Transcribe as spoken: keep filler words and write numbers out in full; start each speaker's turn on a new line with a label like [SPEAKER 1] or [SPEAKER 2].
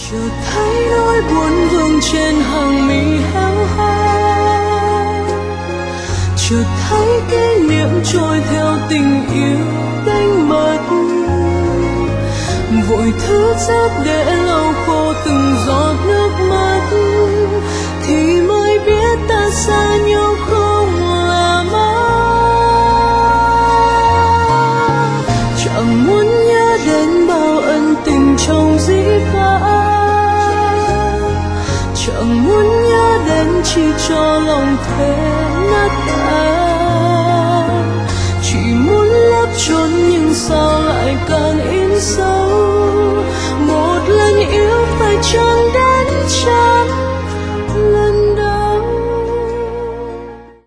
[SPEAKER 1] chợt thấy nỗi buồn vương trên hàng mi héo hắt, chợt thấy kỷ niệm trôi theo tình yêu đánh mất, vội thức giấc để lau khô từng giọt nước mắt, thì mới biết ta xa nhau không là mất. Chẳng muốn nhớ đến bao ân tình trong dĩ vãng, chẳng muốn nhớ đến chỉ cho lòng thế nát tan, chỉ muốn lấp chốn nhưng sao lại càng in sâu.